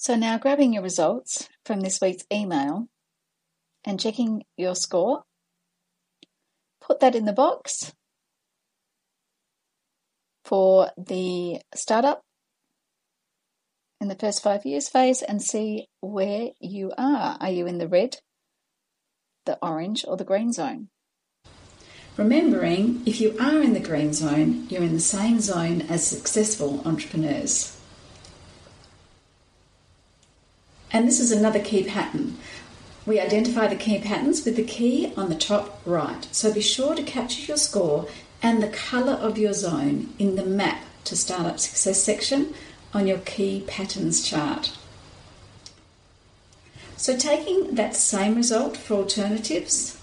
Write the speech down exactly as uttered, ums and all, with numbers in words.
So now grabbing your results from this week's email and checking your score, put that in the box for the startup in the first five years phase and see where you are. Are you in the red, the orange, or the green zone? Remembering, if you are in the green zone, you're in the same zone as successful entrepreneurs. And this is another key pattern. We identify the key patterns with the key on the top right. So be sure to capture your score and the colour of your zone in the map to Startup Success section on your key patterns chart. So taking that same result for alternatives,